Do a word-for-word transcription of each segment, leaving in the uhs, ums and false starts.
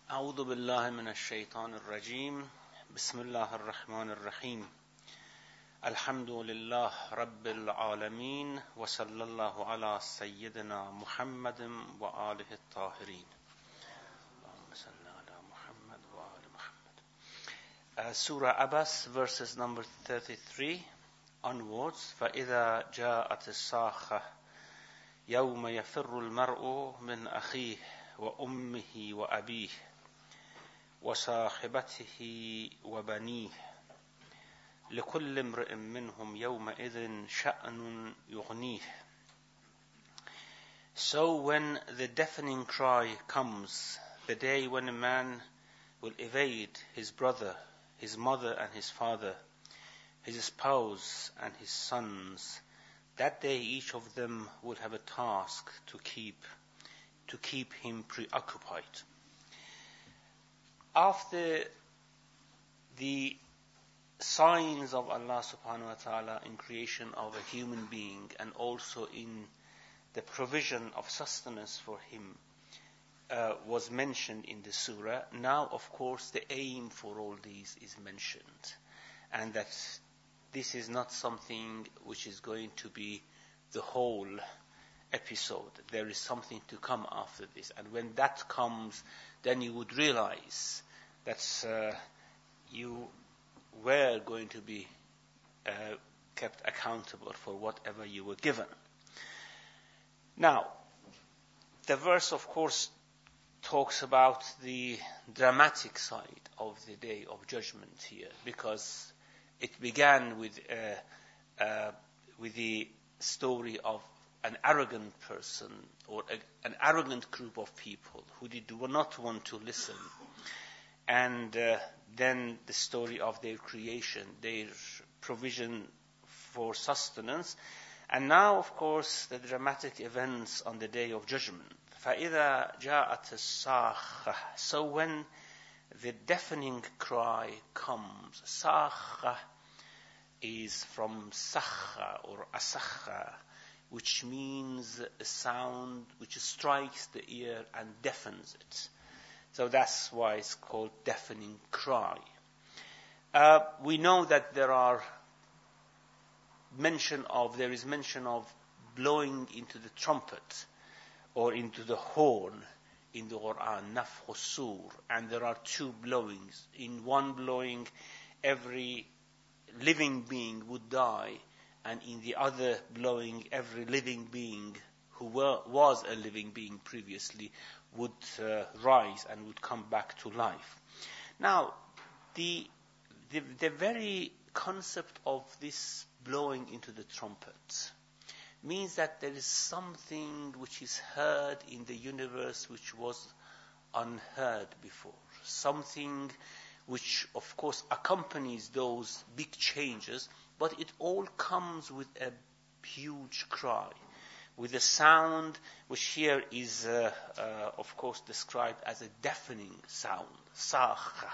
أعوذ بالله من الشيطان الرجيم بسم الله الرحمن الرحيم الحمد لله رب العالمين وصلى الله على سيدنا محمد وآله الطاهرين اللهم صل على محمد وآل محمد. uh, Surah Abbas, verses number thirty-three onwards. فإذا جاءت الصاخة يوم يفر المرء من أخيه وأمه وأبيه وصاحبته وبنيه لكل امرئ منهم يومئذ شأن يغنيه. So when the deafening cry comes, the day when a man will evade his brother, his mother and his father, his spouse and his sons, that day each of them will have a task to keep, to keep him preoccupied. After the signs of Allah subhanahu wa ta'ala in creation of a human being and also in the provision of sustenance for him uh, was mentioned in the surah, now of course the aim for all these is mentioned, and that this is not something which is going to be the whole episode. There is something to come after this, and when that comes, then you would realize that uh, you were going to be uh, kept accountable for whatever you were given. Now, the verse, of course, talks about the dramatic side of the Day of Judgment here, because it began with uh, uh, with the story of an arrogant person or a, an arrogant group of people who did not want to listen. And uh, then the story of their creation, their provision for sustenance. And now, of course, the dramatic events on the Day of Judgment. فَإِذَا جَاءَتِ الصَّاخَّةُ So when the deafening cry comes, صَاخَّةُ is from sakha or asakha, which means a sound which strikes the ear and deafens it. So that's why it's called deafening cry. Uh, we know that there are mention of, there is mention of blowing into the trumpet or into the horn in the Quran, nafkh as-sur, and there are two blowings. In one blowing, every living being would die, and in the other blowing, every living being who were, was a living being previously would uh, rise and would come back to life. Now, the, the the very concept of this blowing into the trumpet means that there is something which is heard in the universe which was unheard before. Something which, of course, accompanies those big changes, but it all comes with a huge cry, with a sound which here is, uh, uh, of course, described as a deafening sound, sakha.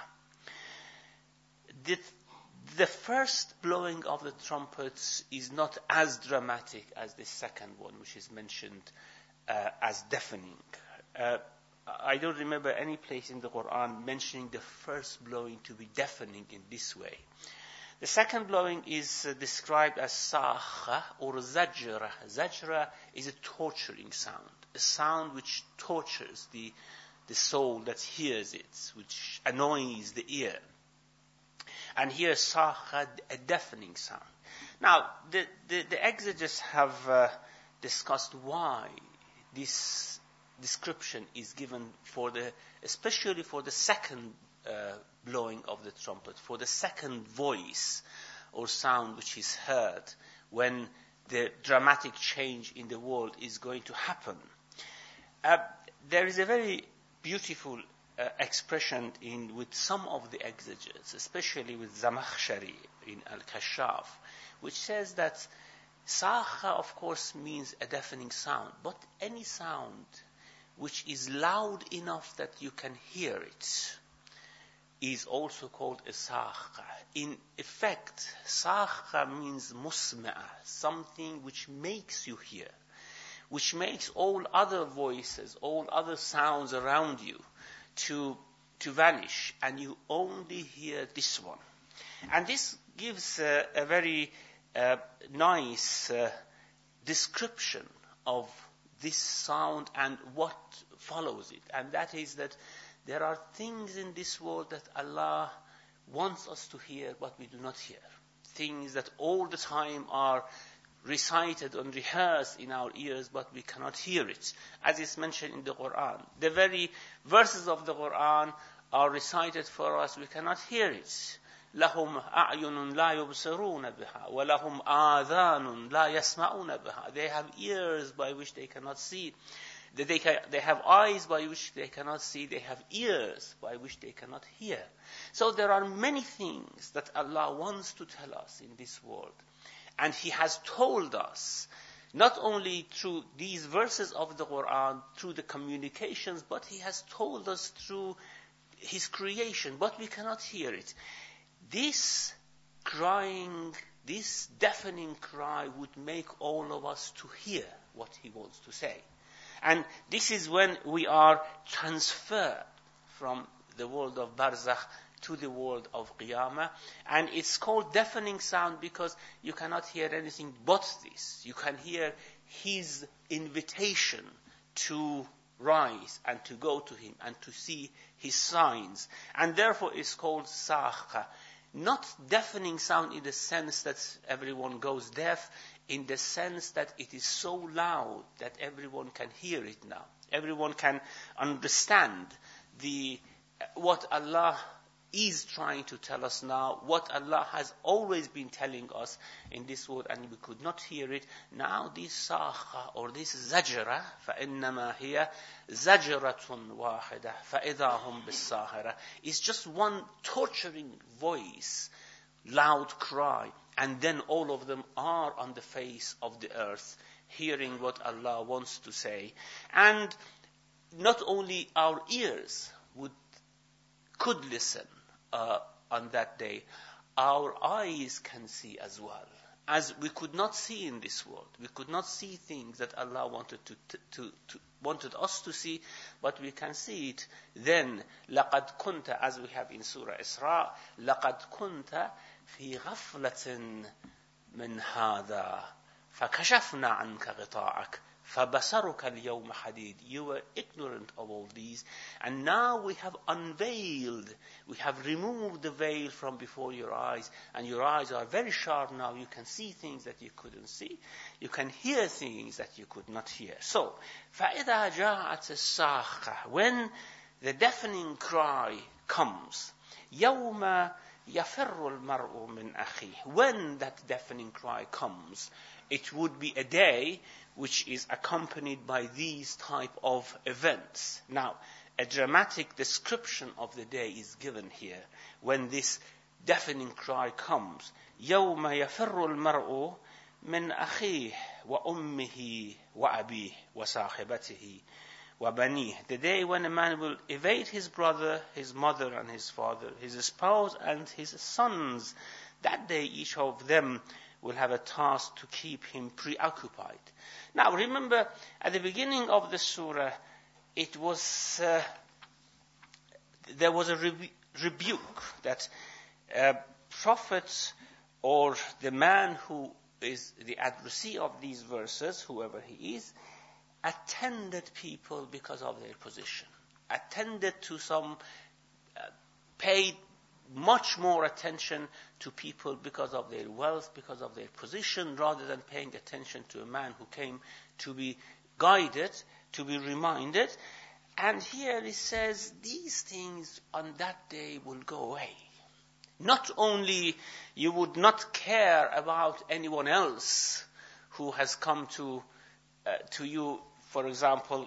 The, the first blowing of the trumpets is not as dramatic as the second one, which is mentioned uh, as deafening. Uh, I don't remember any place in the Quran mentioning the first blowing to be deafening in this way. The second blowing is uh, described as sakha or zajra. Zajra is a torturing sound, a sound which tortures the, the soul that hears it, which annoys the ear. And here sakha, a deafening sound. Now, the, the, the exegetes have uh, discussed why this description is given for the, especially for the second uh, blowing of the trumpet, for the second voice or sound which is heard when the dramatic change in the world is going to happen. Uh, there is a very beautiful uh, expression in with some of the exegetes, especially with Zamakhshari in Al-Kashaf, which says that sakha, of course, means a deafening sound, but any sound which is loud enough that you can hear it is also called a sakha. In effect, sakha means musma'a, something which makes you hear, which makes all other voices, all other sounds around you to to vanish, and you only hear this one. And this gives uh, a very uh, nice uh, description of this sound and what follows it. And that is that there are things in this world that Allah wants us to hear, but we do not hear. Things that all the time are recited and rehearsed in our ears, but we cannot hear it. As is mentioned in the Quran. The very verses of the Quran are recited for us, we cannot hear it. لَهُمْ أَعْيُنٌ لَا يُبْصِرُونَ بِهَا وَلَهُمْ آذَانٌ لَا يَسْمَعُونَ بِهَا. They have ears by which they cannot see. They, can, they have eyes by which they cannot see. They have ears by which they cannot hear. So there are many things that Allah wants to tell us in this world. And He has told us, not only through these verses of the Quran, through the communications, but He has told us through His creation, but we cannot hear it. This crying, this deafening cry would make all of us to hear what He wants to say. And this is when we are transferred from the world of Barzakh to the world of Qiyamah. And it's called deafening sound because you cannot hear anything but this. You can hear His invitation to rise and to go to Him and to see His signs. And therefore it's called Sakha. Not deafening sound in the sense that everyone goes deaf, in the sense that it is so loud that everyone can hear it now. Everyone can understand the what Allah is trying to tell us now, what Allah has always been telling us in this world, and we could not hear it. Now this sakha or this zajra, فَإِنَّمَا هِيَ زَجْرَةٌ وَاحِدَةٌ فَإِذَا هُمْ بِالسَّاهِرَةِ is just one torturing voice, loud cry, and then all of them are on the face of the earth, hearing what Allah wants to say. And not only our ears would could listen uh, on that day, our eyes can see as well. As we could not see in this world, we could not see things that Allah wanted to, to, to, to wanted us to see, but we can see it. Then, لَقَدْ كُنْتَ, as we have in Surah Isra, لَقَدْ كُنْتَ فِي غَفْلَةٍ مِنْ هَذَا فَكَشَفْنَا عَنْكَ غِطَاءَكَ فَبَصَرُكَ الْيَوْمَ حَدِيدٌ. You were ignorant of all these, and now we have unveiled, we have removed the veil from before your eyes, and your eyes are very sharp now. You can see things that you couldn't see. You can hear things that you could not hear. So, فَإِذَا جَاءَتِ السَّاخَةُ, when the deafening cry comes, يَوْمَ يَفِرُّ الْمَرْءُ مِنْ أَخِيهِ, when that deafening cry comes, it would be a day which is accompanied by these type of events. Now, a dramatic description of the day is given here when this deafening cry comes. يَوْمَ يَفِرُّ الْمَرْءُ مِنْ أَخِيهِ وَأُمِّهِ وَأَبِيهِ وَصَاحِبَتِهِ وَبَنِيهِ. The day when a man will evade his brother, his mother and his father, his spouse and his sons. That day each of them will have a task to keep him preoccupied. Now remember, at the beginning of the surah, it was, uh, there was a rebu- rebuke that uh, prophets or the man who is the addressee of these verses, whoever he is, attended people because of their position, attended to some, uh, paid much more attention to people because of their wealth, because of their position, rather than paying attention to a man who came to be guided, to be reminded. And here it says, these things on that day will go away. Not only you would not care about anyone else who has come to uh, to you, for example,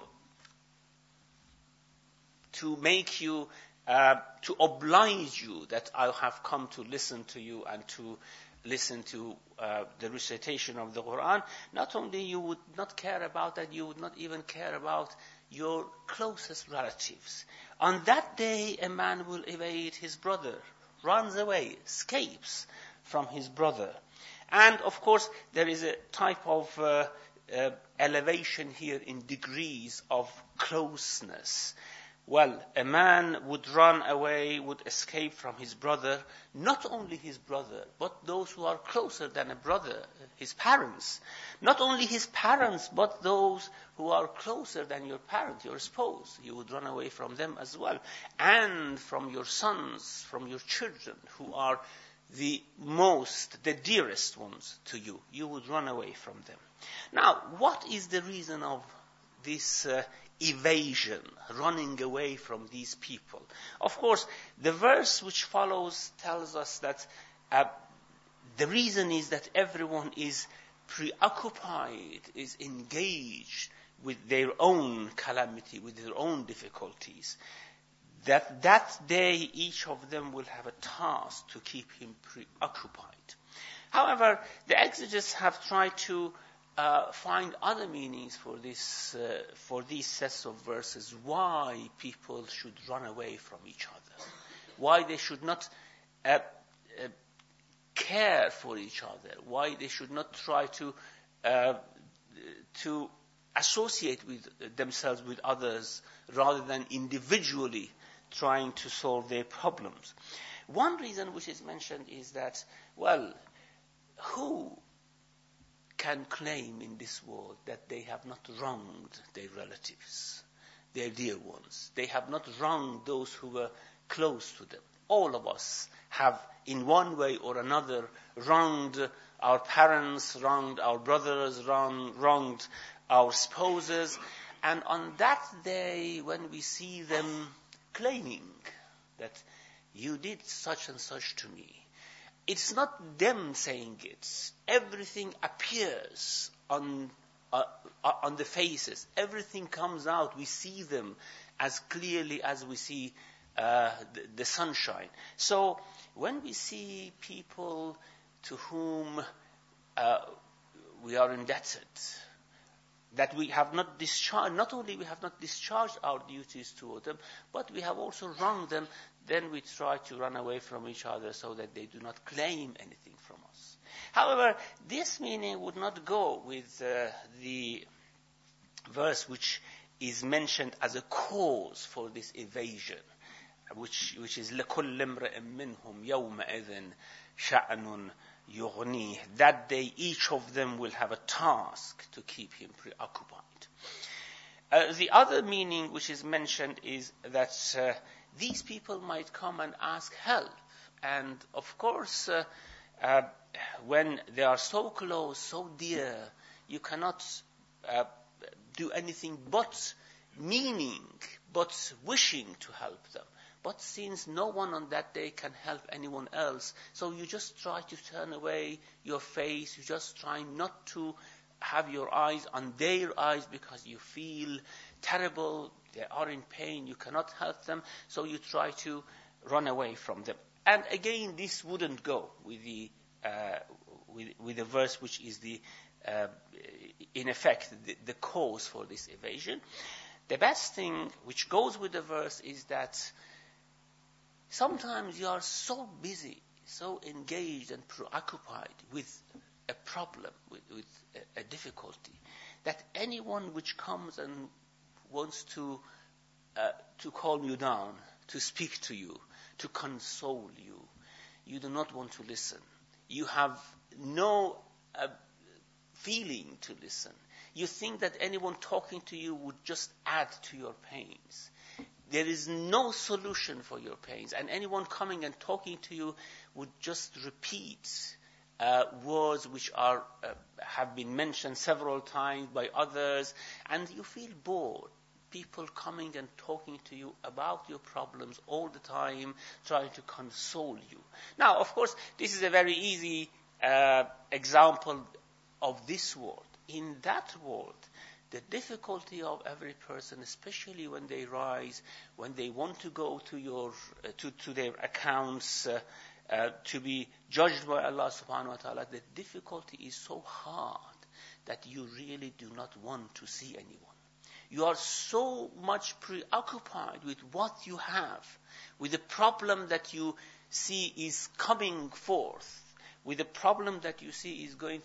to make you Uh, to oblige you that I have come to listen to you and to listen to uh, the recitation of the Quran. Not only you would not care about that, you would not even care about your closest relatives. On that day, a man will evade his brother, runs away, escapes from his brother. And of course, there is a type of uh, uh, elevation here in degrees of closeness. well, a man would run away, would escape from his brother, not only his brother, but those who are closer than a brother, his parents. Not only his parents, but those who are closer than your parents, your spouse. You would run away from them as well. And from your sons, from your children, who are the most, the dearest ones to you. You would run away from them. Now, what is the reason of this uh, evasion, running away from these people? Of course, the verse which follows tells us that uh, the reason is that everyone is preoccupied, is engaged with their own calamity, with their own difficulties. That that day each of them will have a task to keep him preoccupied. However, the exegetes have tried to Uh, find other meanings for this, uh, for these sets of verses. Why people should run away from each other? Why they should not uh, uh, care for each other? Why they should not try to uh, to associate with themselves with others rather than individually trying to solve their problems? One reason which is mentioned is that, well, who can claim in this world that they have not wronged their relatives, their dear ones? They have not wronged those who were close to them. All of us have, in one way or another, wronged our parents, wronged our brothers, wrong, wronged our spouses. And on that day, when we see them claiming that you did such and such to me, it's not them saying it. Everything appears on uh, on the faces. Everything comes out. We see them as clearly as we see uh, the, the sunshine. So when we see people to whom uh, we are indebted, that we have not discharged, not only we have not discharged our duties toward them, but we have also wronged them, then we try to run away from each other so that they do not claim anything from us. However, this meaning would not go with uh, the verse which is mentioned as a cause for this evasion, which, which is لَكُلِّ امْرِئٍ مِّنْهُمْ يَوْمَئِذٍ شَأْنٌ يُغْنِيهِ. That day each of them will have a task to keep him preoccupied. Uh, the other meaning which is mentioned is that uh, these people might come and ask help. And of course, uh, uh, when they are so close, so dear, you cannot uh, do anything but meaning, but wishing to help them. But since no one on that day can help anyone else, so you just try to turn away your face, you just try not to have your eyes on their eyes because you feel terrible, they are in pain, you cannot help them, so you try to run away from them. And again, this wouldn't go with the uh, with, with the verse which is the uh, in effect the, the cause for this evasion. The best thing which goes with the verse is that sometimes you are so busy, so engaged and preoccupied with a problem, with, with a, a difficulty, that anyone which comes and wants to uh, to calm you down, to speak to you, to console you, you do not want to listen. You have no uh, feeling to listen. You think that anyone talking to you would just add to your pains. There is no solution for your pains. And anyone coming and talking to you would just repeat uh, words which are uh, have been mentioned several times by others. And you feel bored. People coming and talking to you about your problems all the time, trying to console you. Now, of course, this is a very easy uh, example of this world. In that world, the difficulty of every person, especially when they rise, when they want to go to your uh, to, to their accounts uh, uh, to be judged by Allah subhanahu wa ta'ala, the difficulty is so hard that you really do not want to see anyone. You are so much preoccupied with what you have, with the problem that you see is coming forth, with the problem that you see is going to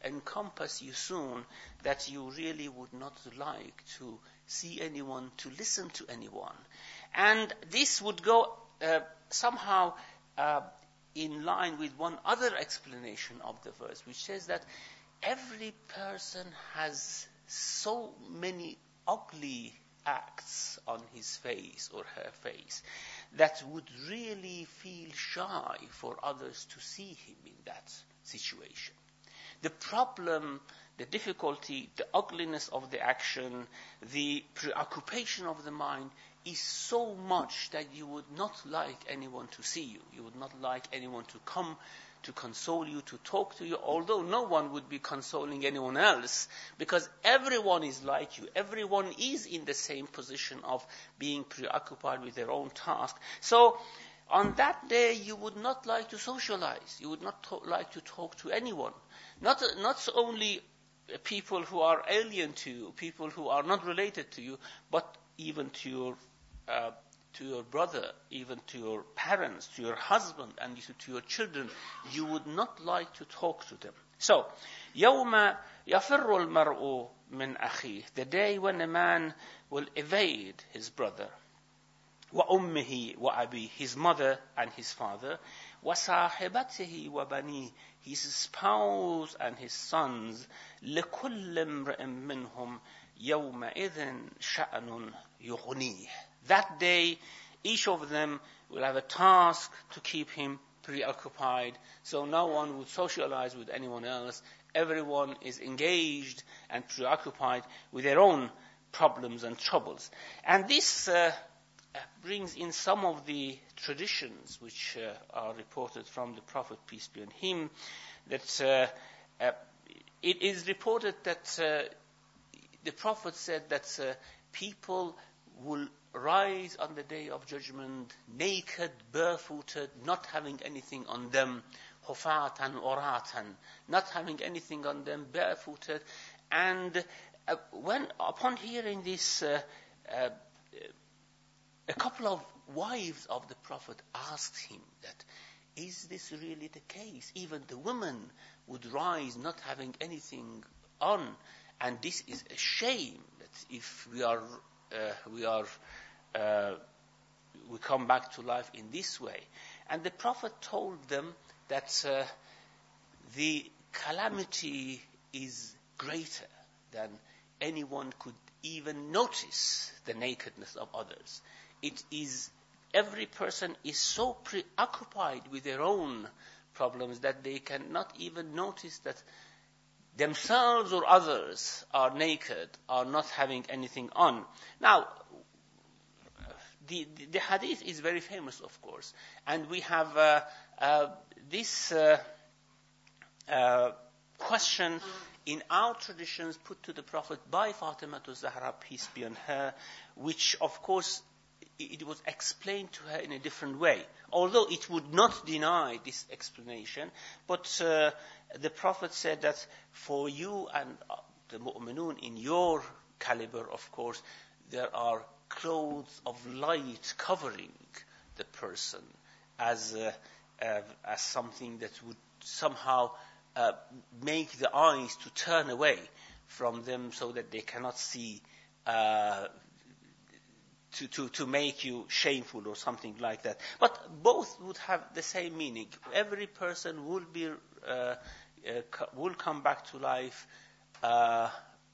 encompass you soon that you really would not like to see anyone, to listen to anyone. And this would go uh, somehow uh, in line with one other explanation of the verse, which says that every person has so many ugly acts on his face or her face that would really feel shy for others to see him in that situation. The problem, the difficulty, the ugliness of the action, the preoccupation of the mind is so much that you would not like anyone to see you. You would not like anyone to come to console you, to talk to you, although no one would be consoling anyone else, because everyone is like you. Everyone is in the same position of being preoccupied with their own task. So on that day, you would not like to socialize. You would not to- like to talk to anyone. Not, not only people who are alien to you, people who are not related to you, but even to your uh, to your brother, even to your parents, to your husband, and to your children. You would not like to talk to them. So, يَوْمَ يَفِرُّ الْمَرْءُ مِنْ أَخِيهِ, the day when a man will evade his brother, وَأُمِّهِ وَأَبِيهِ, his mother and his father, وَصَاحِبَتِهِ وَبَنِيهِ, his spouse and his sons, لِكُلِّ امْرِئٍ مِّنْهُمْ يَوْمَئِذٍ شَأْنٌ يُغْنِيهِ. That day, each of them will have a task to keep him preoccupied, so no one would socialize with anyone else. Everyone is engaged and preoccupied with their own problems and troubles. And this uh, brings in some of the traditions which uh, are reported from the Prophet, peace be on him, that uh, uh, it is reported that uh, the Prophet said that uh, people will rise on the day of judgment naked, barefooted, not having anything on them, hufatan uratan, not having anything on them, barefooted. And uh, when upon hearing this, uh, uh, a couple of wives of the Prophet asked him that, is this really the case? Even the women would rise not having anything on, and this is a shame that if we are uh, we are uh, we come back to life in this way. And the Prophet told them that uh, the calamity is greater than anyone could even notice the nakedness of others. It is, every person is so preoccupied with their own problems that they cannot even notice that themselves or others are naked, are not having anything on. Now, the, the, the hadith is very famous, of course, and we have uh, uh, this uh, uh, question in our traditions put to the Prophet by Fatima Zahra, peace be on her, which, of course, it was explained to her in a different way, although it would not deny this explanation. But uh, the Prophet said that for you and uh, the mu'minun in your caliber, of course, there are clothes of light covering the person as uh, uh, as something that would somehow uh, make the eyes to turn away from them so that they cannot see uh, To, to, to make you shameful or something like that. But both would have the same meaning. Every person will be uh, uh, co- will come back to life uh,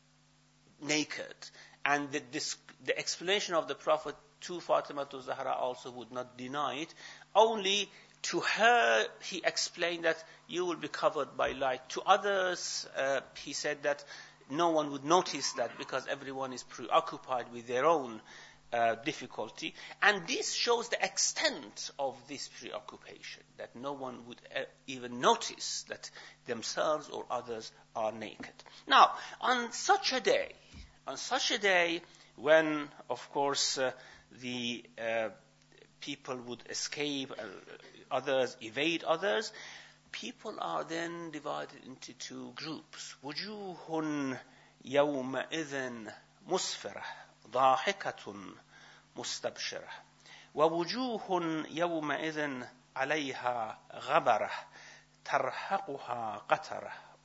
naked. And the, this, the explanation of the Prophet to Fatima to Zahra also would not deny it. Only to her he explained that you will be covered by light. To others uh, he said that no one would notice that because everyone is preoccupied with their own Uh, difficulty, and this shows the extent of this preoccupation, that no one would uh, even notice that themselves or others are naked. Now, on such a day, on such a day when, of course, uh, the uh, people would escape, uh, others evade others, people are then divided into two groups. وُجُوهٌ يَوْمَئِذٍ مُسْفِرَةٌ ضاحكة مستبشرة ووجوه يومئذ عليها غبرة ترهقها قترة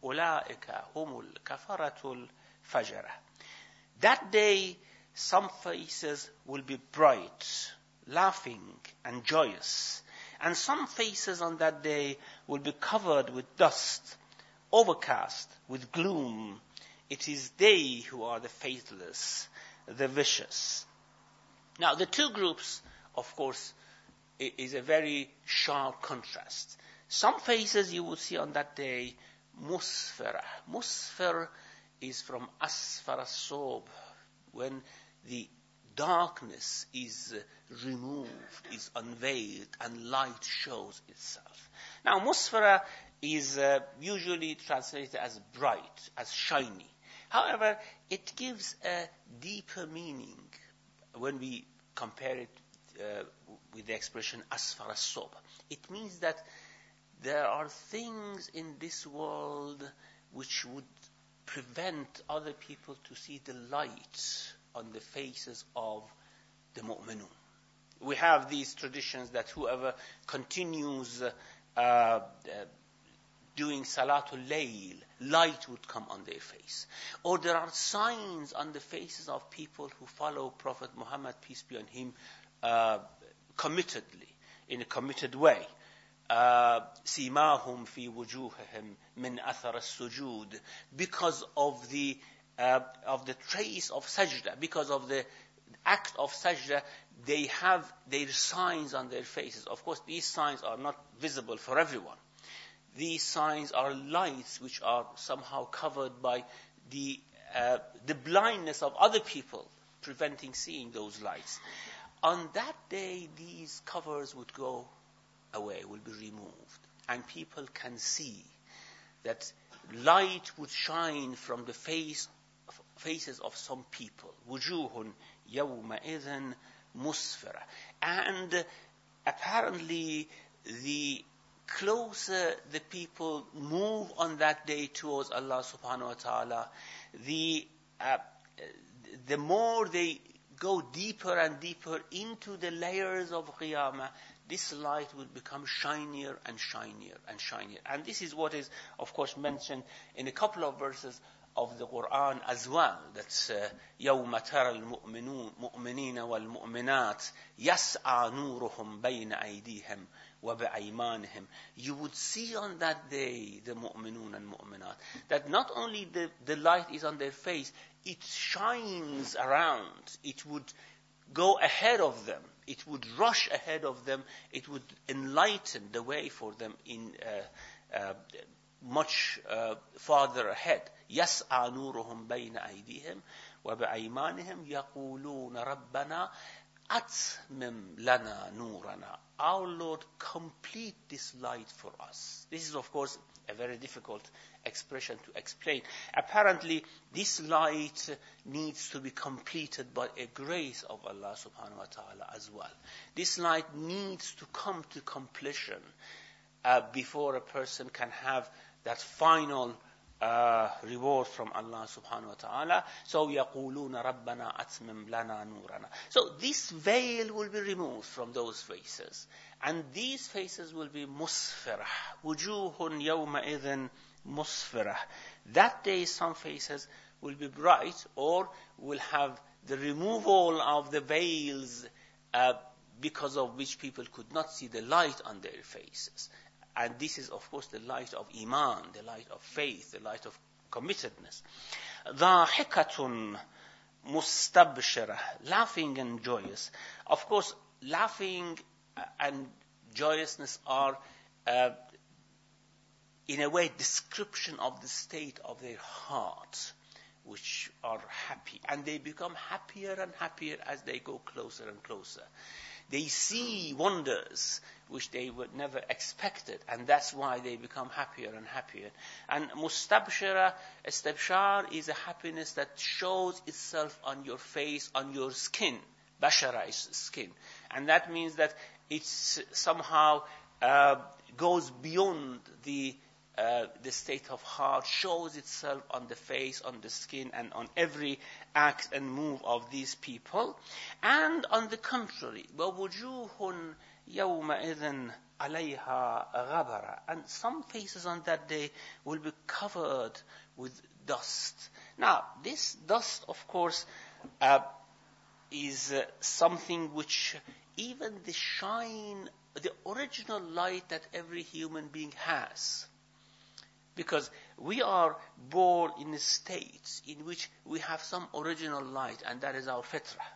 أُولَٰئِكَ هُمُ الْكَفَرَةُ الْفَجَرَةُ. That day, some faces will be bright, laughing and joyous, and some faces on that day will be covered with dust, overcast with gloom. It is they who are the faithless, the vicious. Now, the two groups, of course, is a very sharp contrast. Some faces you will see on that day, musfira. Musfir is from asfar as-sob, when the darkness is removed, is unveiled, and light shows itself. Now, musfira is uh, usually translated as bright, as shiny. However, it gives a deeper meaning when we compare it uh, with the expression asfar as-sob. It means that there are things in this world which would prevent other people to see the light on the faces of the mu'minun. We have these traditions that whoever continues uh, uh, doing Salatul Layl, light would come on their face. Or there are signs on the faces of people who follow Prophet Muhammad, peace be on him, uh, committedly, in a committed way. سِيمَاهُمْ فِي وُجُوهِهِمْ مِنْ أَثَرَ السُّجُودِ, because of the uh, of the trace of sajda, because of the act of sajda, they have their signs on their faces. Of course, these signs are not visible for everyone. These signs are lights which are somehow covered by the uh, the blindness of other people, preventing seeing those lights. On that day, these covers would go away, will be removed, and people can see that light would shine from the face faces of some people. وُجُوهٌ يَوْمَئِذٍ مُسْفِرَةٌ. And apparently, the closer the people move on that day towards Allah subhanahu wa ta'ala, the uh, the more they go deeper and deeper into the layers of Qiyamah, this light will become shinier and shinier and shinier. And this is what is, of course, mentioned in a couple of verses of the Quran as well. That's يَوْمَ تَرَى الْمُؤْمِنِينَ وَالْمُؤْمِنَاتِ يَسْعَى نُورُهُمْ بَيْنَ أَيْدِيهِمْ وَبِأَيْمَانِهِمْ. You would see on that day the mu'minun and mu'minat, that not only the, the light is on their face, it shines around. It would go ahead of them. It would rush ahead of them. It would enlighten the way for them in uh, uh, much uh, farther ahead. يَسْعَى نُورُهُمْ بَيْنَ أَيْدِيهِمْ وَبِأَيْمَانِهِمْ يَقُولُونَ رَبَّنَا أَتْمِمْ لَنَا نُورَنَا. Our Lord, complete this light for us. This is, of course, a very difficult expression to explain. Apparently, this light needs to be completed by a grace of Allah subhanahu wa ta'ala as well. This light needs to come to completion uh, before a person can have that final uh, reward from Allah subhanahu wa ta'ala. So, يَقُولُونَ رَبَّنَا أَتْمِمْ لَنَا نُورَنَا. So, this veil will be removed from those faces. And these faces will be musfirah. وُجُوهٌ يَوْمَئِذٍ musfirah. That day some faces will be bright, or will have the removal of the veils uh, because of which people could not see the light on their faces. And this is, of course, the light of iman, the light of faith, the light of committedness. ضَاحِكَةٌ مُسْتَبْشِرَةٌ. Laughing and joyous. Of course, laughing and joyousness are uh, in a way, description of the state of their heart, which are happy. And they become happier and happier as they go closer and closer. They see wonders which they would never expected, and that's why they become happier and happier. And mustabshira, istabshar, is a happiness that shows itself on your face, on your skin. Bashara is skin. And that means that it's somehow uh, goes beyond the Uh, the state of heart, shows itself on the face, on the skin, and on every act and move of these people. And on the contrary, وَوُجُوهٌ يَوْمَئِذٍ عَلَيْهَا غَبَرَ. And some faces on that day will be covered with dust. Now, this dust, of course, uh, is uh, something which even the shine, the original light that every human being has. Because we are born in a state in which we have some original light, and that is our fitrah.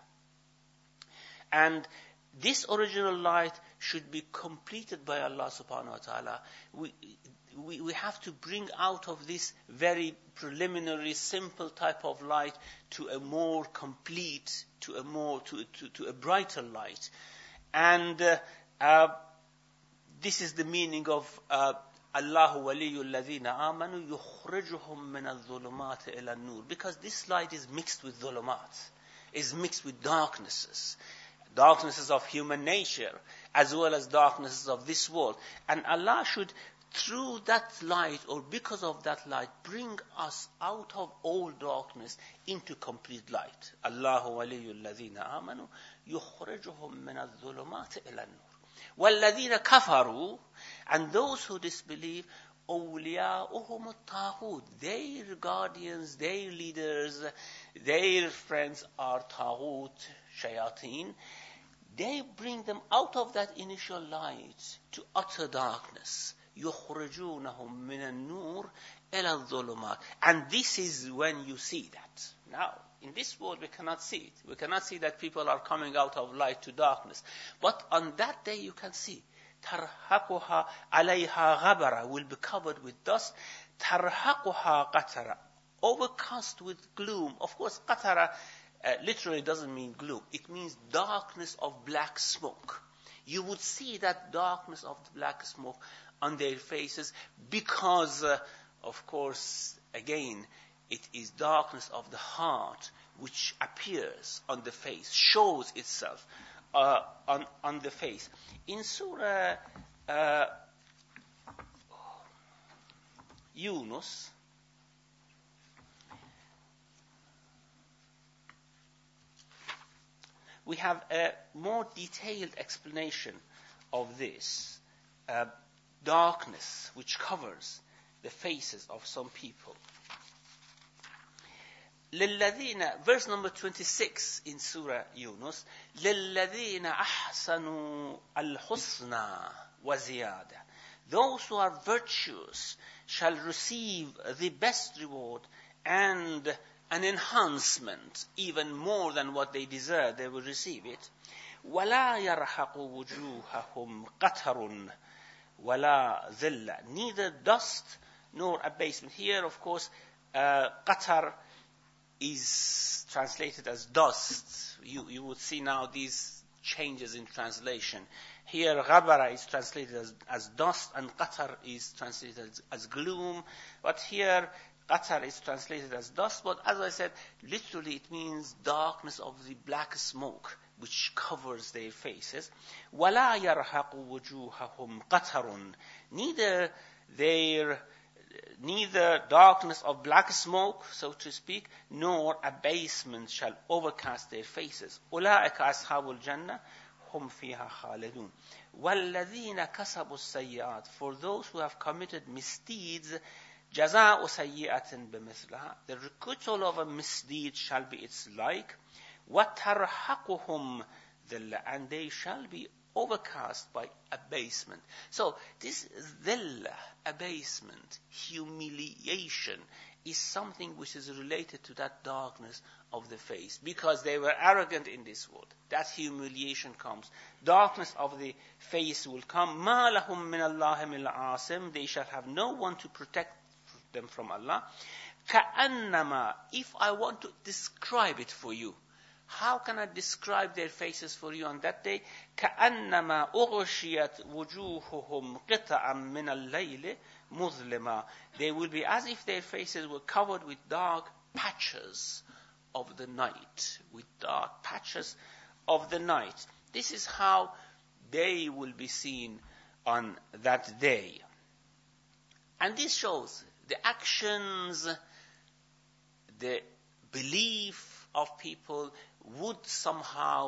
And this original light should be completed by Allah subhanahu wa ta'ala. We, we, we have to bring out of this very preliminary, simple type of light to a more complete, to a more, to, to, to a brighter light. And uh, uh, this is the meaning of uh, Allahu waliyul ladhina amanu yukhrijuhum min al-dhulumat ila an-nur. Because this light is mixed with dhulumat, is mixed with darknesses. Darknesses of human nature, as well as darknesses of this world. And Allah should, through that light, or because of that light, bring us out of all darkness into complete light. Allahu waliyul ladhina amanu yukhrijuhum min al-dhulumat ila an-nur. وَالَّذِينَ كَفَرُوا, and those who disbelieve, أَوْلِيَاؤُهُمُ الطَّاغُوتُ, their guardians, their leaders, their friends are taghut, shayateen. They bring them out of that initial light to utter darkness. يُخْرِجُونَهُم مِّنَ النُّورِ إِلَى الظُّلُمَاتِ. And this is when you see that. Now, in this world we cannot see it. We cannot see that people are coming out of light to darkness. But on that day you can see. تَرْحَقُهَا عَلَيْهَا غَبَرَ, will be covered with dust. تَرْحَقُهَا قَتَرَ, overcast with gloom. Of course, qatara uh, literally doesn't mean gloom. It means darkness of black smoke. You would see that darkness of the black smoke on their faces because, uh, of course, again, it is darkness of the heart which appears on the face, shows itself uh, on, on the face. In Surah uh, Yunus, we have a more detailed explanation of this uh, darkness which covers the faces of some people. لِلَّذِينَ, verse number twenty-six in Surah Yunus, لِلَّذِينَ أَحْسَنُوا الْحُسْنَى وَزِيَادَةً. Those who are virtuous shall receive the best reward and an enhancement, even more than what they deserve, they will receive it. وَلَا يَرْحَقُ وُجُوهَهُمْ قَتَرٌ وَلَا ذِلَّ. Neither dust nor abasement. Here, of course, uh, qatar is translated as dust. You, you would see now these changes in translation. Here, ghabara is translated as, as dust, and qatar is translated as, as gloom. But here, qatar is translated as dust. But as I said, literally it means darkness of the black smoke which covers their faces. وَلَا يَرْحَقُ وُجُوهَهُمْ قَتَرٌ. Neither their Neither darkness of black smoke, so to speak, nor abasement shall overcast their faces. أُولَٰئِكَ أَصْحَابُ الْجَنَّةِ هُمْ فِيهَا خَالِدُونَ. وَالَّذِينَ كَسَبُوا السَّيِّئَاتِ. For those who have committed misdeeds, جَزَاءُ سَيِّئَةٍ بِمِثْلِهَا. The requital of a misdeed shall be its like. وَتَرْحَقُهُمْ ذِلَّةٌ. And they shall be overcast by abasement. So this dhillah, abasement, humiliation, is something which is related to that darkness of the face. Because they were arrogant in this world. That humiliation comes. Darkness of the face will come. مَا لَهُم مِّنَ اللَّهِ مِنْ عَاصِمٍ. They shall have no one to protect them from Allah. كَأَنَّمَا. If I want to describe it for you, how can I describe their faces for you on that day? كَأَنَّمَا أُغْشِيَتْ وُجُوهُهُمْ قِطَعًا مِنَ اللَّيْلِ مُظْلِمًا. They will be as if their faces were covered with dark patches of the night. With dark patches of the night. This is how they will be seen on that day. And this shows the actions, the belief of people would somehow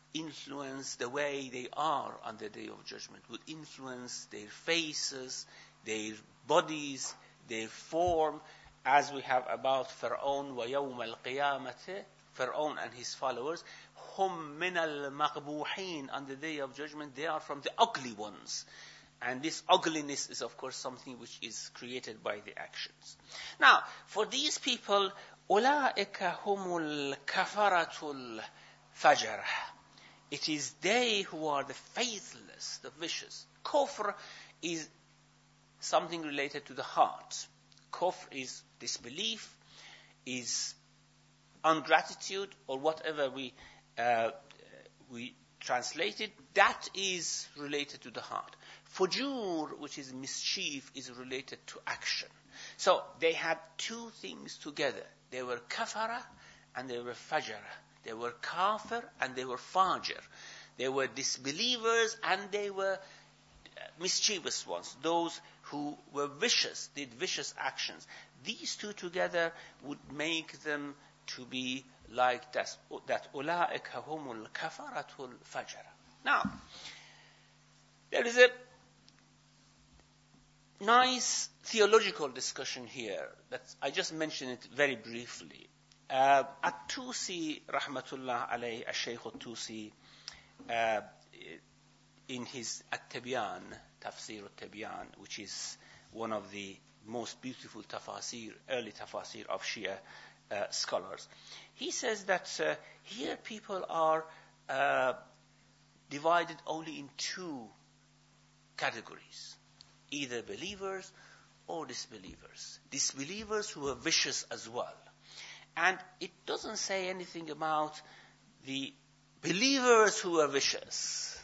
influence the way they are on the Day of Judgment, would influence their faces, their bodies, their form, as we have about Fir'aun wa yawm al-qiyamati, Fir'aun and his followers, hum min al-maqbuhin, on the Day of Judgment, they are from the ugly ones. And this ugliness is, of course, something which is created by the actions. Now, for these people, أُولَٰئِكَ هُمُ الْكَفَرَةُ الْفَجَرَةُ. It is they who are the faithless, the vicious. Kufr is something related to the heart. Kufr is disbelief, is ungratitude, or whatever we uh, we translate it. That is related to the heart. Fujur, which is mischief, is related to action. So they had two things together. They were kafara and they were fajara. They were kafir and they were fajr. They were disbelievers and they were mischievous ones. Those who were vicious, did vicious actions. These two together would make them to be like that. That أُولَٰئِكَ هُمُ الْكَفَرَةُ الْفَجَرَةُ. Now, there is a nice theological discussion here that I just mentioned it very briefly. Uh, At-Tusi, rahmatullah alayhi, al-Shaykh At-Tusi, uh, in his At-Tibyan, Tafsir At-Tibyan, which is one of the most beautiful tafasir, early tafasir of Shia uh, scholars, he says that uh, here people are uh, divided only in two categories, either believers or disbelievers. Disbelievers who are vicious as well. And it doesn't say anything about the believers who are vicious,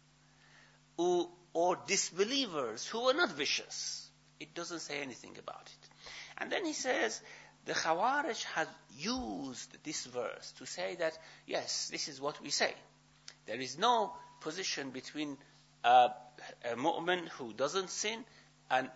or, or disbelievers who are not vicious. It doesn't say anything about it. And then he says, the Khawarij has used this verse to say that, yes, this is what we say. There is no position between uh, a mu'min who doesn't sin and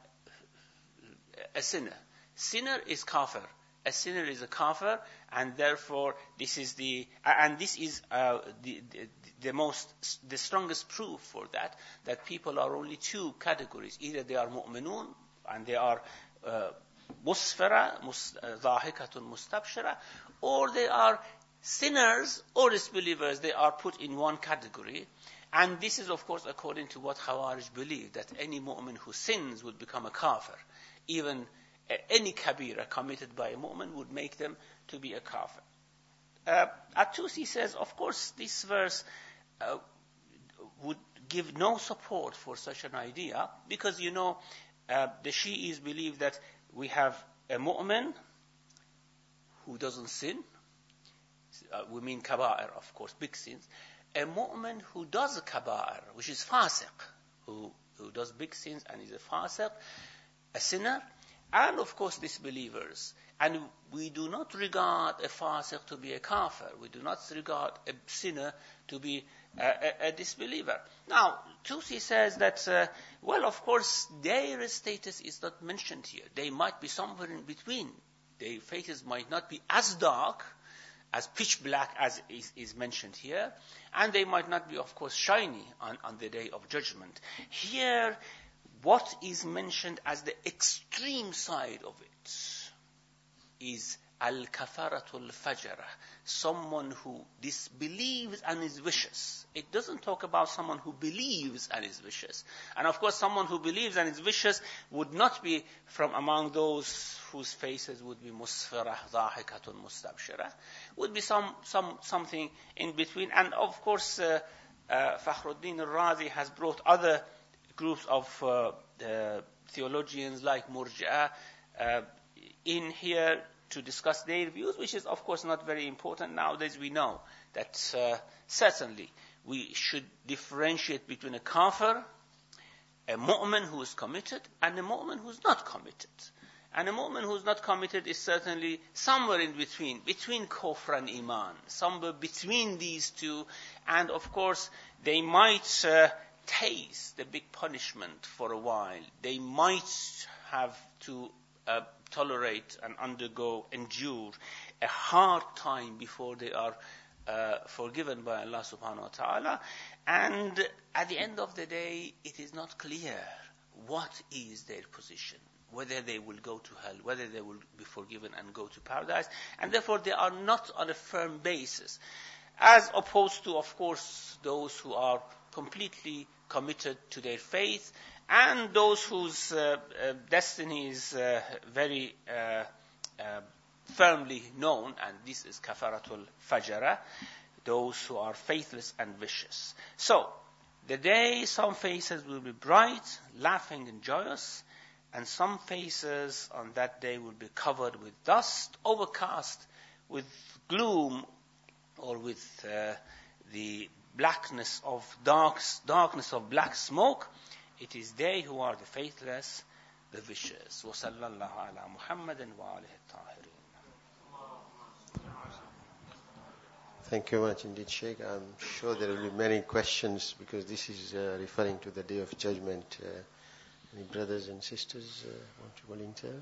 a sinner. Sinner is kafir. A sinner is a kafir, and therefore this is the and this is uh, the, the the most the strongest proof for that. That people are only two categories: either they are mu'minun and they are uh, musfira, zahikatun mustabshira, or they are sinners or disbelievers. They are put in one category. And this is, of course, according to what Khawarij believe, that any mu'min who sins would become a kafir. Even uh, any kabira committed by a mu'min would make them to be a kafir. Uh, At-Tusi says, of course, this verse uh, would give no support for such an idea, because, you know, uh, the Shi'is believe that we have a mu'min who doesn't sin. Uh, we mean kaba'ir, of course, big sins. A mu'min who does a kaba'ir, which is fasiq, who, who does big sins and is a fasiq, a sinner, and of course disbelievers. And we do not regard a fasiq to be a kafir. We do not regard a sinner to be a, a, a disbeliever. Now, Tusi says that, uh, well, of course, their status is not mentioned here. They might be somewhere in between. Their faces might not be as dark, as pitch black as is, is mentioned here, and they might not be, of course, shiny on, on the Day of Judgment. Here, what is mentioned as the extreme side of it is al-kafaratul fajrah, someone who disbelieves and is vicious. It doesn't talk about someone who believes and is vicious. And of course, someone who believes and is vicious would not be from among those whose faces would be musfirah, zahikatun, mustabshirah. Would be some, some, something in between. And of course, uh, uh, Fakhruddin al-Razi has brought other groups of uh, uh, theologians like Murji'ah uh, in here to discuss their views, which is, of course, not very important. Nowadays, we know that uh, certainly we should differentiate between a kafir, a mu'min who is committed, and a mu'min who is not committed. And a mu'min who is not committed is certainly somewhere in between, between kufr and iman, somewhere between these two. And, of course, they might uh, taste the big punishment for a while. They might have to uh, tolerate and undergo, endure a hard time before they are uh, forgiven by Allah subhanahu wa ta'ala. And at the end of the day, it is not clear what is their position, whether they will go to hell, whether they will be forgiven and go to paradise. And therefore, they are not on a firm basis. As opposed to, of course, those who are completely committed to their faith, and those whose uh, uh, destiny is uh, very uh, uh, firmly known, and this is kafaratul fajara, those who are faithless and vicious. So, the day some faces will be bright, laughing and joyous, and some faces on that day will be covered with dust, overcast with gloom, or with uh, the blackness of dark, darkness of black smoke. It is they who are the faithless, the vicious. وَصَلَّى اللَّهُ عَلَى مُحَمَّدٍ وَآلِهِ الطَّاهِرِينَ. Thank you very much indeed, Sheikh. I'm sure there will be many questions because this is uh, referring to the Day of Judgment. Uh, any brothers and sisters uh, want to volunteer?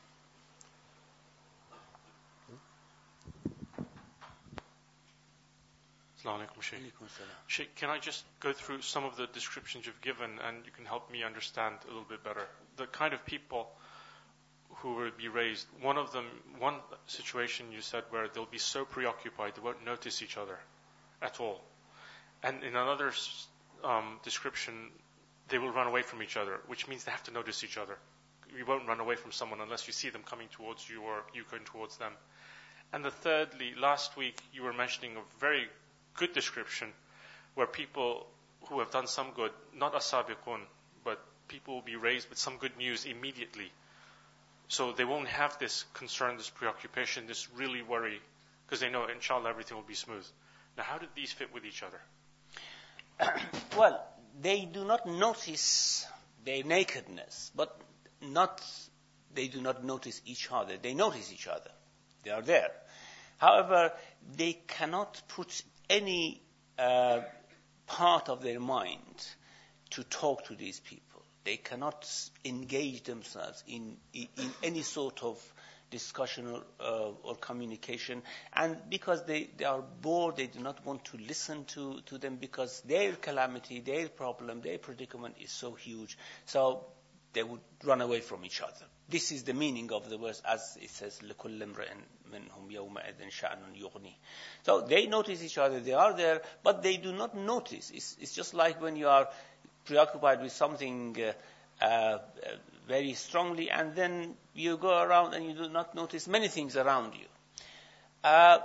Assalamu alaikum, Sheikh. Sheikh, can I just go through some of the descriptions you've given and you can help me understand a little bit better? The kind of people who will be raised, one of them, one situation you said where they'll be so preoccupied they won't notice each other at all. And in another um, description, they will run away from each other, which means they have to notice each other. You won't run away from someone unless you see them coming towards you or you going towards them. And the thirdly, last week you were mentioning a very good description where people who have done some good, not as-sabiqun, but people will be raised with some good news immediately. So they won't have this concern, this preoccupation, this really worry, because they know, inshallah, everything will be smooth. Now, how did these fit with each other? Well, they do not notice their nakedness, but not they do not notice each other. They notice each other. They are there. However, they cannot put any uh, part of their mind to talk to these people. They cannot engage themselves in, in, in any sort of discussion or, uh, or communication. And because they, they are bored, they do not want to listen to, to them because their calamity, their problem, their predicament is so huge. So they would run away from each other. This is the meaning of the verse as it says, لِكُلِّ امْرِئٍ مِّنْهُمْ يَوْمَئِذٍ شَأْنٌ يُغْنِيهِ. So they notice each other, they are there, but they do not notice. It's, it's just like when you are preoccupied with something uh, uh, very strongly and then you go around and you do not notice many things around you. Uh,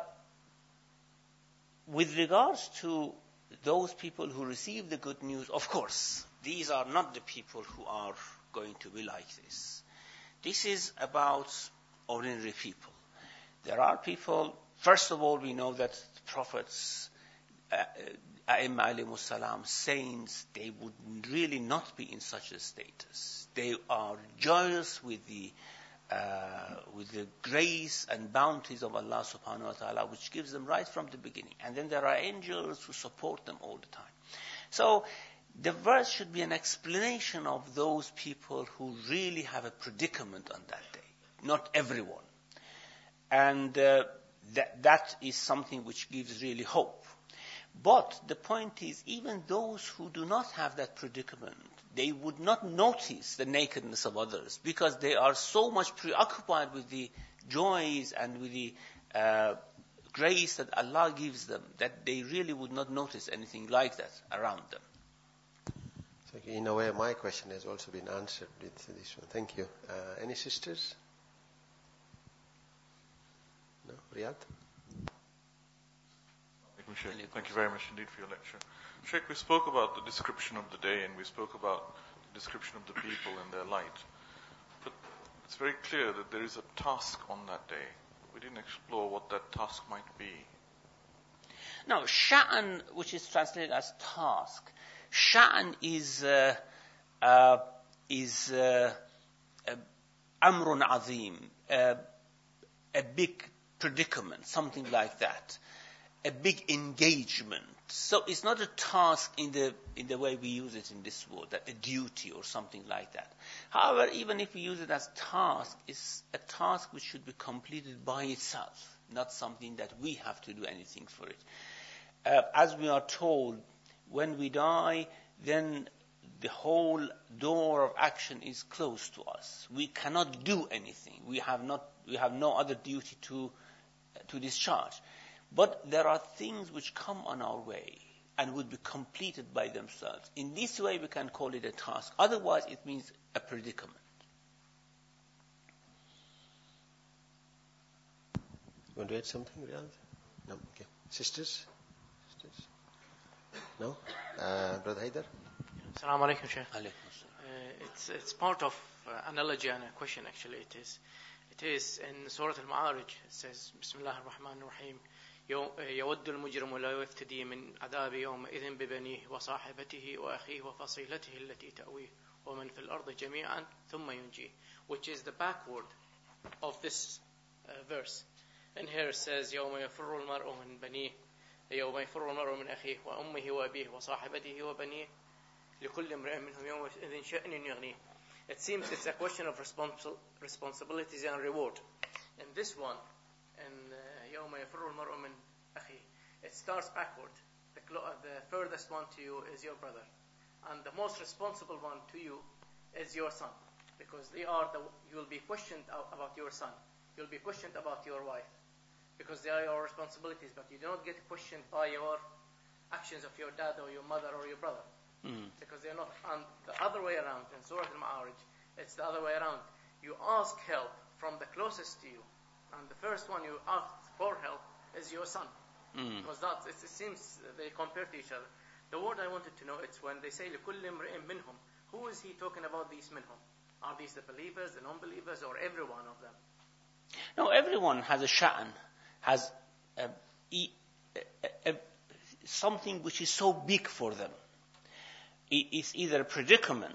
with regards to those people who receive the good news, of course, these are not the people who are going to be like this. This is about ordinary people. There are people, first of all, we know that the prophets, A'imma alayhimus salam, saints, they would really not be in such a status. They are joyous with the uh, with the grace and bounties of Allah subhanahu wa ta'ala, which gives them right from the beginning. And then there are angels who support them all the time. So the verse should be an explanation of those people who really have a predicament on that day. Not everyone. And uh, that, that is something which gives really hope. But the point is, even those who do not have that predicament, they would not notice the nakedness of others because they are so much preoccupied with the joys and with the uh, grace that Allah gives them that they really would not notice anything like that around them. So in a way, my question has also been answered with this one. Thank you. Uh, any sisters? No? Riyadh? Thank you very much indeed for your lecture. Sheikh, we spoke about the description of the day and we spoke about the description of the people and their light. But it's very clear that there is a task on that day. We didn't explore what that task might be. Now, sha'an, which is translated as task, sha'an is uh, uh, is uh, uh, amrun azim, uh, a big predicament, something like that, a big engagement. So it's not a task in the in the way we use it in this word, that a duty or something like that. However, even if we use it as task, it's a task which should be completed by itself, not something that we have to do anything for it. uh, as we are told, when we die, then the whole door of action is closed to us. We cannot do anything. We have not, we have no other duty to, to discharge. But there are things which come on our way and would be completed by themselves. In this way, we can call it a task. Otherwise, it means a predicament. You want to add something, Riyadh? No? Okay. Sisters? Sisters? No? Uh, Brother Haidar? Assalamu alaikum, Shaykh. Alaikum Uh, it's it's part of uh, analogy and a question actually. It is it is in Surah Al-Ma'arij. It says Bismillah ar-Rahman ar-Rahim. يود المجرم لا يفتدي من عذاب يومئذ ببنيه وصاحبته وأخيه وفصيلته التي تأويه ومن في الأرض جميعا ثم ينجيه, which is the backward of this uh, verse. And here it says يوم يفر المرء من بنيه يوم يفر المرء من أخيه وأمه وأبيه وصاحبته وبنيه لكل امرئ منهم يومئذ شأن يغنيه. It seems it's a question of responsi- responsibilities and reward. And this one, in يوم يفر المرء من أخيه, it starts backward. The, clo- the furthest one to you is your brother, and the most responsible one to you is your son, because they are the. You will be questioned about your son. You'll be questioned about your wife, because they are your responsibilities. But you do not get questioned by your actions of your dad or your mother or your brother, mm. because they are not. And the other way around in Surah Al-Ma'arij, it's the other way around. You ask help from the closest to you, and the first one you ask for help is your son. Mm. Because that, it, it seems they compare to each other. The word I wanted to know, it's when they say لِكُلِّ امْرِئٍ مِّنْهُمْ, who is he talking about these minhum? Are these the believers, the non-believers, or every one of them? No, everyone has a sha'an, has a, a, a, a, something which is so big for them. It is either a predicament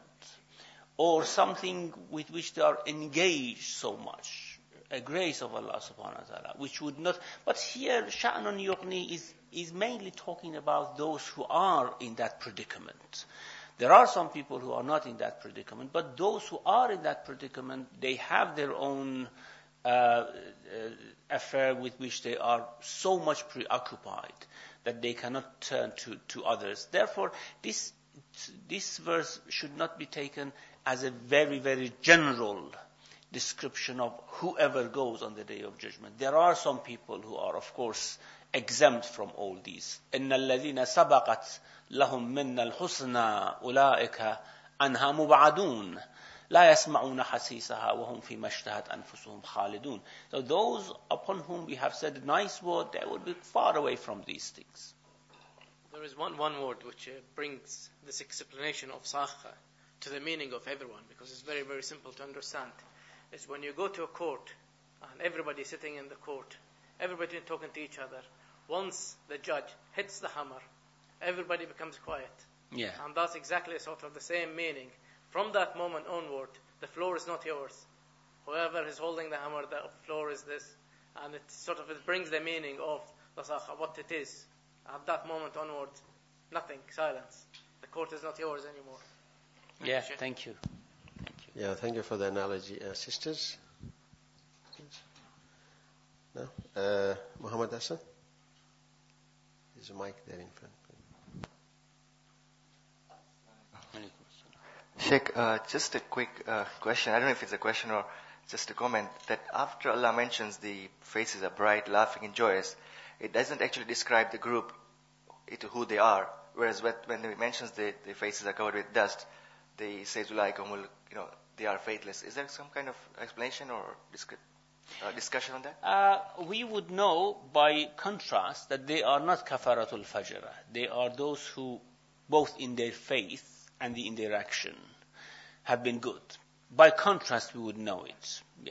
or something with which they are engaged so much. A grace of Allah subhanahu wa ta'ala, which would not, but here sha'nun yughni is, is mainly talking about those who are in that predicament. There are some people who are not in that predicament, but those who are in that predicament, they have their own uh, uh, affair with which they are so much preoccupied that they cannot turn to, to others. Therefore, this, this verse should not be taken as a very, very general description of whoever goes on the Day of Judgment. There are some people who are, of course, exempt from all these. إِنَّ الَّذِينَ سَبَقَتْ لَهُم مِّنَّ الْحُسْنَى أُولَٰئِكَ عَنْهَا مُبْعَدُونَ لَا يَسْمَعُونَ حَسِيسَهَا وَهُمْ فِي مَا اشْتَهَتْ أَنفُسُهُمْ خَالِدُونَ. So those upon whom we have said a nice word, they will be far away from these things. There is one, one word which uh, brings this explanation of sakha to the meaning of everyone, because it's very, very simple to understand. It's when you go to a court and everybody sitting in the court, everybody talking to each other. Once the judge hits the hammer, everybody becomes quiet. Yeah. And that's exactly sort of the same meaning. From that moment onward, the floor is not yours. Whoever is holding the hammer, the floor is this. And it sort of it brings the meaning of the sakha, what it is. At that moment onward, nothing, silence. The court is not yours anymore. Thank yeah, you, thank you. Yeah, thank you for the analogy. Uh, sisters? No? Uh, Muhammad Hassan? There's a mic there in front. Sheikh, uh, just a quick uh, question. I don't know if it's a question or just a comment. That after Allah mentions the faces are bright, laughing, and joyous, it doesn't actually describe the group, it, who they are. Whereas when it mentions the, the faces are covered with dust, they say, you know, they are faithless. Is there some kind of explanation or disc- uh, discussion on that? Uh, we would know by contrast that they are not kafaratul fajr. They are those who, both in their faith and in their action, have been good. By contrast, we would know it. Yeah.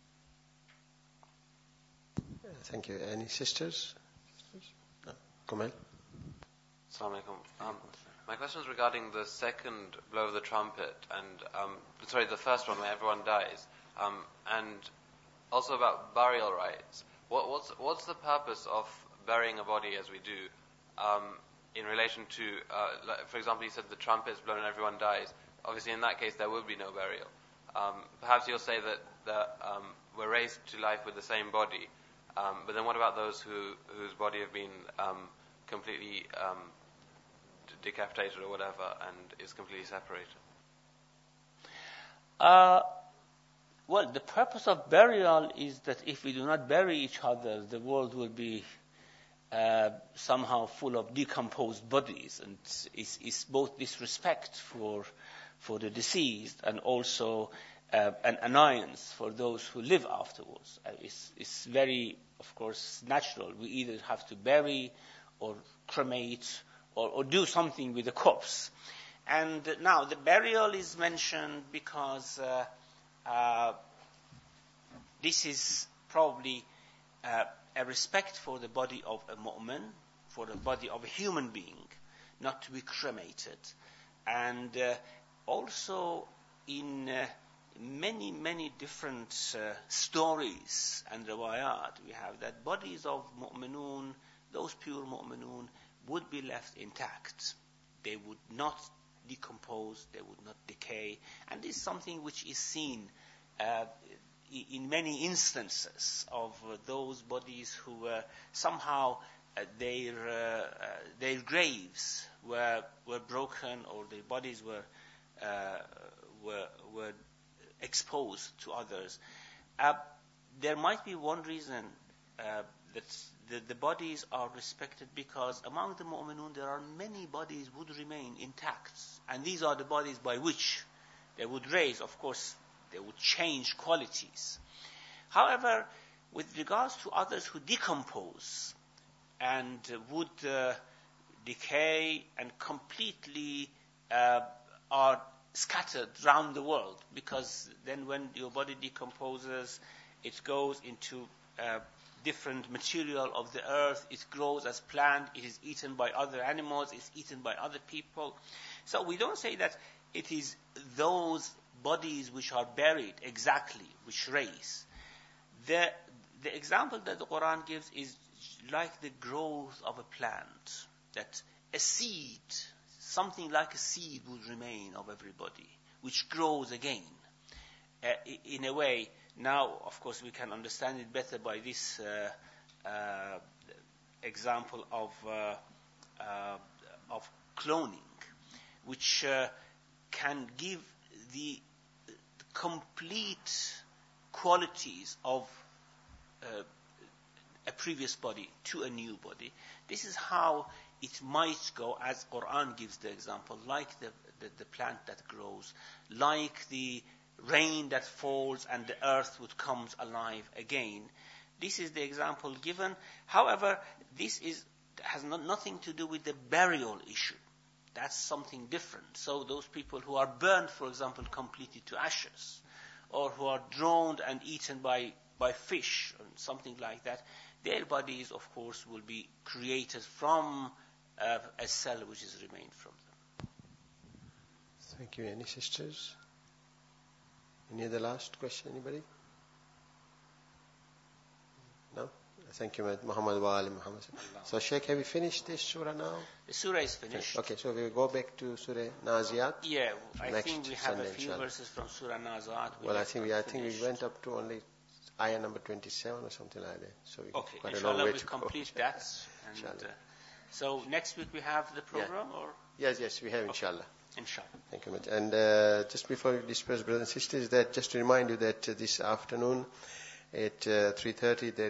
Thank you. Any sisters? No. Kamal? Assalamu alaikum. Um, my question is regarding the second blow of the trumpet, and um, sorry, the first one where everyone dies, um, and also about burial rites. What, what's what's the purpose of burying a body as we do, um, in relation to, uh, like, for example, you said the trumpet is blown and everyone dies. Obviously, in that case, there will be no burial. Um, perhaps you'll say that the, um, we're raised to life with the same body, um, but then what about those who whose body have been um, completely um, d- decapitated or whatever and is completely separated? Uh, well, the purpose of burial is that if we do not bury each other, the world will be uh, somehow full of decomposed bodies, and it's, it's both disrespect for for the deceased and also uh, an annoyance for those who live afterwards. Uh, it's, it's very, of course, natural. We either have to bury or cremate or, or do something with the corpse. And uh, now the burial is mentioned because uh, uh, this is probably uh, a respect for the body of a mu'min, for the body of a human being, not to be cremated. And uh, also in uh, many, many different uh, stories and riwayat, we have that bodies of mu'minun, those pure mu'minun, would be left intact. They would not decompose, they would not decay. And this is something which is seen uh, in many instances of uh, those bodies who were somehow uh, their uh, uh, their graves were were broken, or their bodies were uh, were were exposed to others. Uh, there might be one reason uh, that the, the bodies are respected, because among the mu'minun there are many bodies would remain intact, and these are the bodies by which they would raise. Of course, they would change qualities. However, with regards to others who decompose and uh, would uh, decay and completely uh, are scattered around the world, because then when your body decomposes, it goes into uh, different material of the earth, it grows as plant, it is eaten by other animals, it's eaten by other people. So we don't say that it is those bodies which are buried exactly which raise. The, the example that the Quran gives is like the growth of a plant, that a seed, something like a seed would remain of everybody, which grows again. Uh, in a way, now, of course, we can understand it better by this uh, uh, example of uh, uh, of cloning, which uh, can give the complete qualities of uh, a previous body to a new body. This is how it might go, as Quran gives the example, like the, the, the plant that grows, like the rain that falls and the earth would come alive again. This is the example given. However, this is has not, nothing to do with the burial issue. That's something different. So those people who are burned, for example, completely to ashes, or who are drowned and eaten by, by fish, or something like that, their bodies, of course, will be created from uh, a cell which is remained from them. Thank you. Any sisters? Any other last question, anybody? No? Thank you, Muhammad wa ali Muhammad. So, Sheikh, have you finished this surah now? The surah is finished. Okay, so we will go back to Surah Naziat. Yeah, I Next think we have Sunday, a few inshallah. verses from Surah Naziat. Well, I think we, I think we went up to only ayah number twenty-seven or something like that. So we Okay, quite inshallah a long way we'll to complete go. that. And, uh, so next week we have the program, yeah. or Yes, yes, we have, inshallah. Okay. Inshallah. Thank you much. And uh, just before we disperse, brothers and sisters, that just to remind you that uh, this afternoon at uh, three thirty there